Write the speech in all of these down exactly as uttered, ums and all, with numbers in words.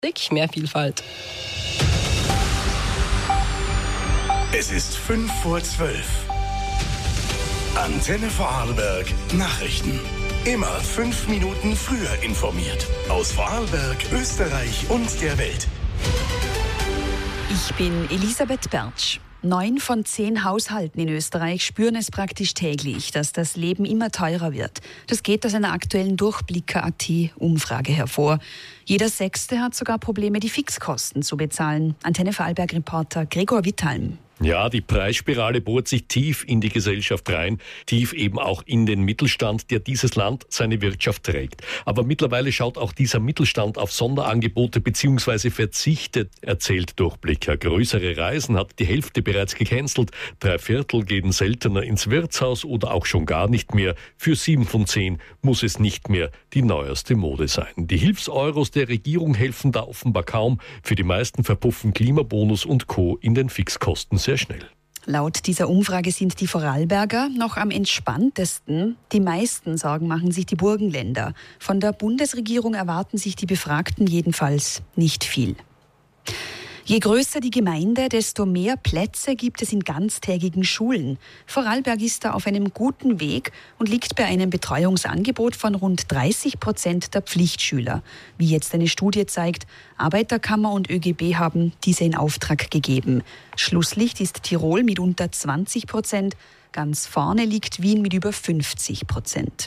Mehr Vielfalt. Es ist fünf vor zwölf. Antenne Vorarlberg Nachrichten. Immer fünf Minuten früher informiert. Aus Vorarlberg, Österreich und der Welt. Ich bin Elisabeth Bertsch. Neun von zehn Haushalten in Österreich spüren es praktisch täglich, dass das Leben immer teurer wird. Das geht aus einer aktuellen Durchblicker Punkt A T-Umfrage hervor. Jeder Sechste hat sogar Probleme, die Fixkosten zu bezahlen. Antenne Vorarlberg-Reporter Gregor Wittalm. Ja, die Preisspirale bohrt sich tief in die Gesellschaft rein, tief eben auch in den Mittelstand, der dieses Land seine Wirtschaft trägt. Aber mittlerweile schaut auch dieser Mittelstand auf Sonderangebote bzw. verzichtet, erzählt Durchblicker. Größere Reisen hat die Hälfte bereits gecancelt, drei Viertel gehen seltener ins Wirtshaus oder auch schon gar nicht mehr. Für sieben von zehn muss es nicht mehr die neueste Mode sein. Die Hilfseuros der Regierung helfen da offenbar kaum. Für die meisten verpuffen Klimabonus und Co. in den Fixkosten sehr schnell. Laut dieser Umfrage sind die Vorarlberger noch am entspanntesten. Die meisten Sorgen machen sich die Burgenländer. Von der Bundesregierung erwarten sich die Befragten jedenfalls nicht viel. Je größer die Gemeinde, desto mehr Plätze gibt es in ganztägigen Schulen. Vorarlberg ist da auf einem guten Weg und liegt bei einem Betreuungsangebot von rund dreißig Prozent der Pflichtschüler. Wie jetzt eine Studie zeigt, Arbeiterkammer und Ö G B haben diese in Auftrag gegeben. Schlusslicht ist Tirol mit unter zwanzig Prozent, ganz vorne liegt Wien mit über fünfzig Prozent.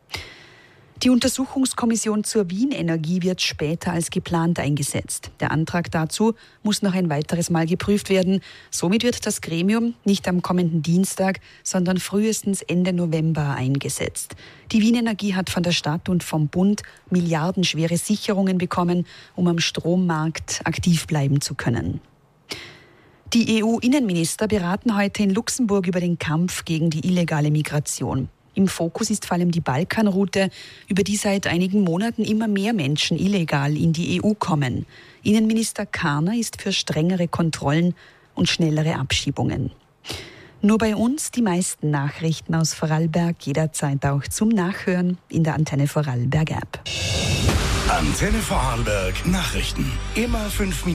Die Untersuchungskommission zur Wien-Energie wird später als geplant eingesetzt. Der Antrag dazu muss noch ein weiteres Mal geprüft werden. Somit wird das Gremium nicht am kommenden Dienstag, sondern frühestens Ende November eingesetzt. Die Wien-Energie hat von der Stadt und vom Bund milliardenschwere Sicherungen bekommen, um am Strommarkt aktiv bleiben zu können. Die E U-Innenminister beraten heute in Luxemburg über den Kampf gegen die illegale Migration. Im Fokus ist vor allem die Balkanroute, über die seit einigen Monaten immer mehr Menschen illegal in die E U kommen. Innenminister Karner ist für strengere Kontrollen und schnellere Abschiebungen. Nur bei uns die meisten Nachrichten aus Vorarlberg, jederzeit auch zum Nachhören in der Antenne Vorarlberg App. Antenne Vorarlberg Nachrichten. Immer fünf Minuten.